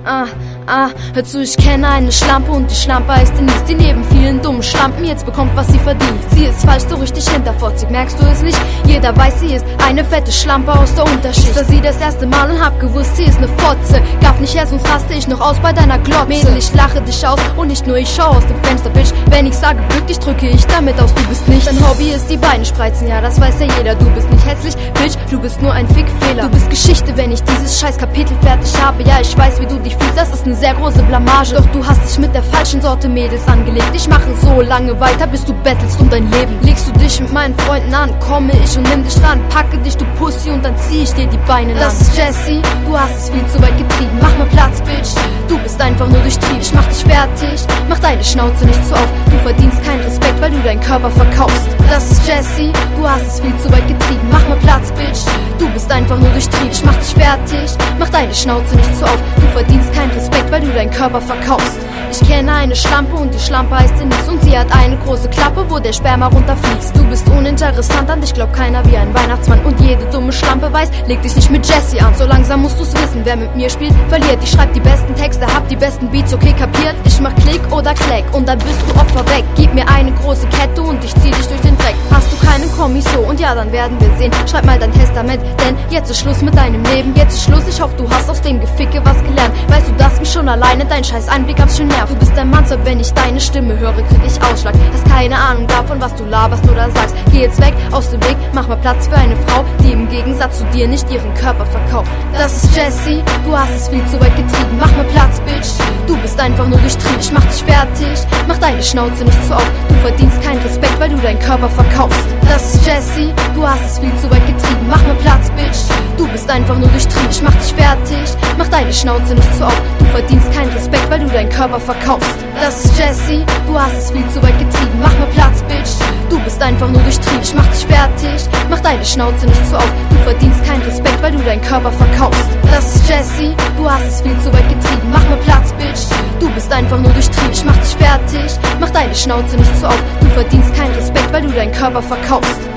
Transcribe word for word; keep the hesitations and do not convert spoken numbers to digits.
Ah, ah, hör zu, ich kenne eine Schlampe und die Schlampe heißt Denise, die neben vielen dummen Schlampen jetzt bekommt, was sie verdient. Sie ist falsch, so richtig hinterfotzig, merkst du es nicht? Jeder weiß, sie ist eine fette Schlampe aus der Unterschicht. Ich sah sie das erste Mal und hab gewusst, sie ist ne Fotze. Gaff nicht her, sonst raste ich noch aus bei deiner Glotze. Mädel, ich lache dich aus und nicht nur ich schau aus dem Fenster, Bitch. Wenn ich sage Glück, dich drücke ich damit aus, du bist nicht. Dein Hobby ist die Beine spreizen, ja, das weiß ja jeder. Du bist nicht hässlich, Bitch, du bist nur ein Fickfehler. Du bist Geschichte, wenn ich dieses scheiß Kapitel fertig habe. Ja, ich weiß, wie du dich fühlst, das ist ne sehr große Blamage. Doch du hast dich mit der falschen Sorte Mädels angelegt. Ich mache so lange weiter, bis du bettelst um dein Leben. Legst du dich mit meinen Freunden an, komme ich und nimm dich ran. Packe dich, du Pussy, und dann zieh ich dir die Beine lang. Das ist Jessie, du hast es viel zu weit getrieben. Mach mal Platz, Bitch, du bist einfach nur durchtrieben. Ich mach dich fertig, mach deine Schnauze nicht so auf. Du verdienst keinen Respekt, weil du deinen Körper verkaufst. Das ist Jessie, du hast es viel zu weit getrieben. Mach mal Platz, Bitch, du bist einfach nur durchtrieben. Ich mach dich fertig, mach deine Schnauze nicht so auf. Du verdienst keinen Respekt, weil du deinen Körper verkaufst. Ich kenne eine Schlampe und die Schlampe heißt Denise und sie hat eine große Klappe, wo der Sperma runterfließt. Du bist uninteressant, an dich glaubt keiner wie ein Weihnachtsmann. Und jede dumme Schlampe weiß, leg dich nicht mit Jessie an. So langsam musst du's wissen, wer mit mir spielt, verliert. Ich schreib die besten Texte, hab die besten Beats, okay, kapiert? Ich mach Klick oder Kleck und dann bist du Opfer weg. Gib mir eine große Kette und ich zieh dich durch den Dreck. Hast du keinen Kommi so? Und ja, dann werden wir sehen. Schreib mal dein Testament, denn jetzt ist Schluss mit deinem Leben. Jetzt ist Schluss, ich hoffe, du hast aus dem Geficke was gelernt. Weißt du, dass mich schon alleine dein scheiß Anblick ganz schön nervt. Du bist ein Monster, wenn ich deine Stimme höre, krieg ich Ausschlag. Hast keine Ahnung davon, was du laberst oder sagst. Geh jetzt weg aus dem Weg, mach mal Platz für eine Frau, die im Gegensatz zu dir nicht ihren Körper verkauft. Das ist Jessie, du hast es viel zu weit getrieben. Mach mal Platz, Bitch, du bist einfach nur durchtrieben. Ich mach dich fertig, mach deine Schnauze nicht so auf. Du verdienst keinen Respekt, weil du deinen Körper verkaufst. Das ist Jessie, du hast es viel zu weit getrieben. Mach mal Platz, Bitch, du bist einfach nur durchtrieben. Ich mach dich fertig, mach deine Schnauze nicht so auf. Du verdienst keinen Respekt, weil du deinen Körper verkaufst. Das ist Jessie, du hast es viel zu weit getrieben. Mach mal Platz, Bitch, du bist einfach nur durchtrieben. Ich mach dich fertig, mach deine Schnauze nicht so auf. Du verdienst keinen Respekt, weil du deinen Körper verkaufst. Das ist Jessie, du hast es viel zu weit getrieben. Mach mal Platz, Bitch, du bist einfach nur durchtrieben. Ich mach dich fertig, mach deine Schnauze nicht so auf. Du verdienst keinen Respekt, weil du deinen Körper verkaufst.